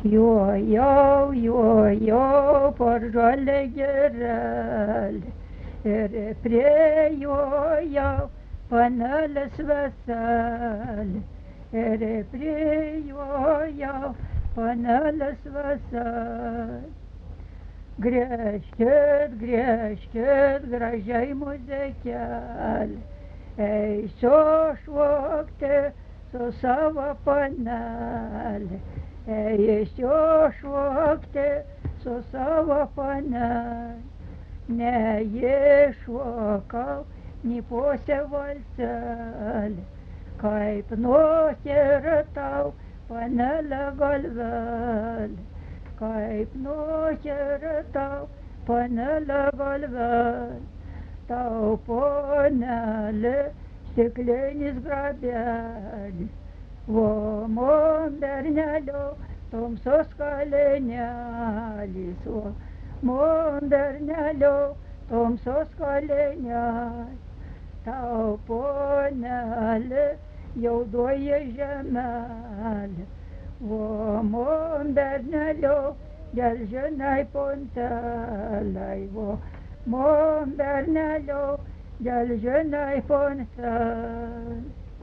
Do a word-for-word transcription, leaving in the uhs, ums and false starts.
Jojau, jojau per žalią girelę ir prie jojau panelės vasalė ir prie jojau panelės vasalė. Griežkit, griežkit, gražiai muzikelė, eisiu šokti su savo panelė. Eisiu šokti su savo panelė. Neiššokau nei pusę valselį, kaip nukirtau panelę galvelį, kaip nukirtau panelę galvelį. Tau panelė stiklinis grabelis, o man bernelio tamsos kalnelis, o man bernelio tamsos kalnelis. Tau panelė jaudoji žemelė, o man bernelio gelžinai pontelei, o man bernelio gelžinai pontelei.